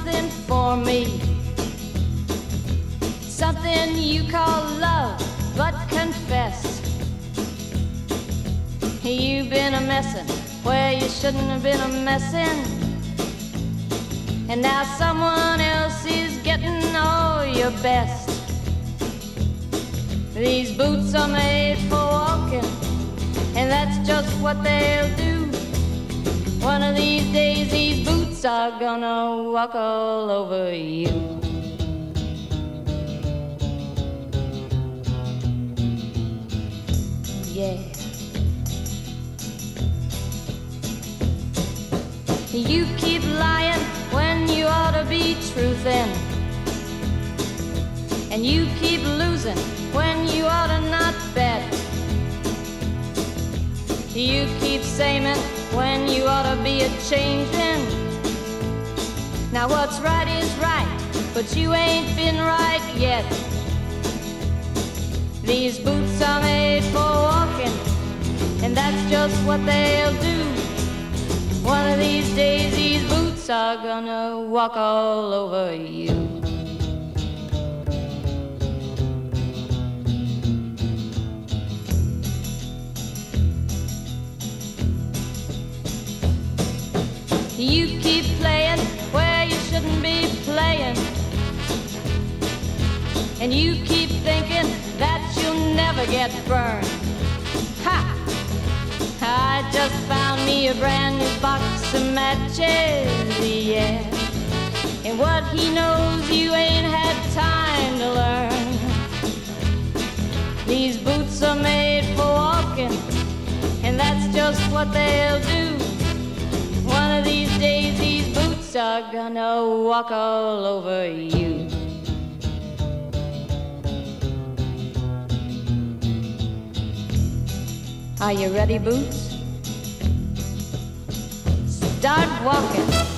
something for me, something you call love, but confess you've been a messin' where you shouldn't have been a messin', and now someone else is getting all your best. These boots are made for walking, and that's just what they'll do. One of these days these boots are gonna walk all over you. Yeah. You keep lying when you ought to be truthin', and you keep losing when you ought to not bet. You keep saying when you ought to be a-changin'. Now what's right is right, but you ain't been right yet. These boots are made for walking, and that's just what they'll do. One of these days these boots are gonna walk all over you. You keep playing where you shouldn't be playing, and you keep thinking that you'll never get burned. Ha! I just found me a brand new box of matches, yeah. And what he knows you ain't had time to learn. These boots are made for walking, and that's just what they'll do. One of these days these boots are gonna walk all over you. Are you ready, Boots? Start walking.